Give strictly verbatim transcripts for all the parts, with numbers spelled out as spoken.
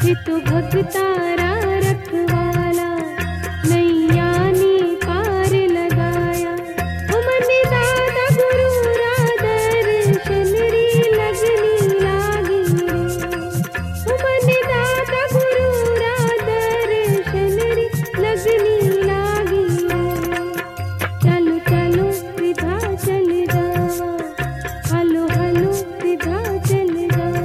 हे तो भगतारा रखवाला नैया ने पार लगाया। ओ मन दादा गुरु रा दर्शन री लगनी लागी रे। ओ मन दादा गुरु रा दर्शन री लगनी लागी रे। चलो चलो सीधा चल जावा, हलो हलो सीधा चल जावा।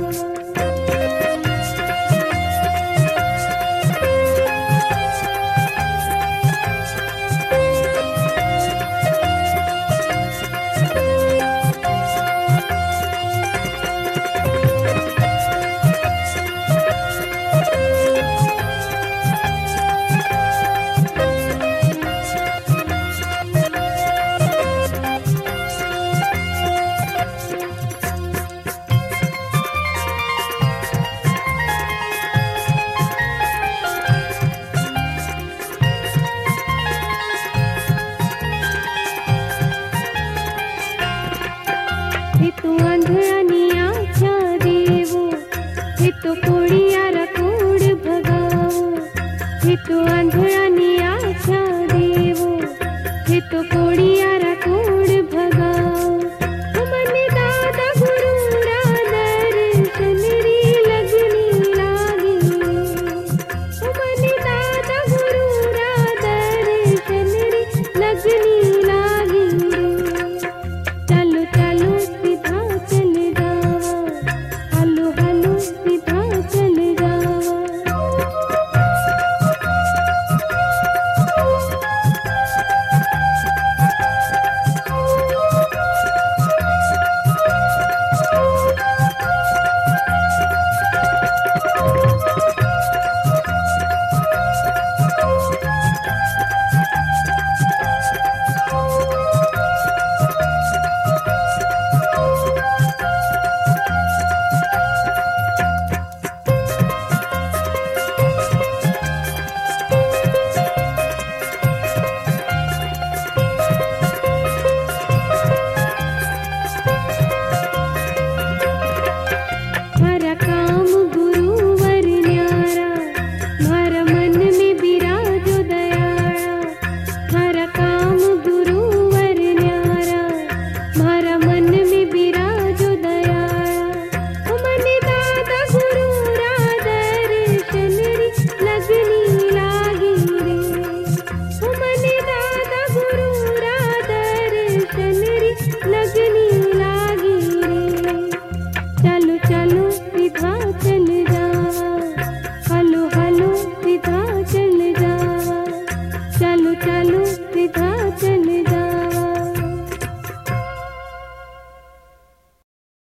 हे तो आंधळानी आख्या देवो, हे तो कोळियारा कोड भगावो। हे तो आंधळानी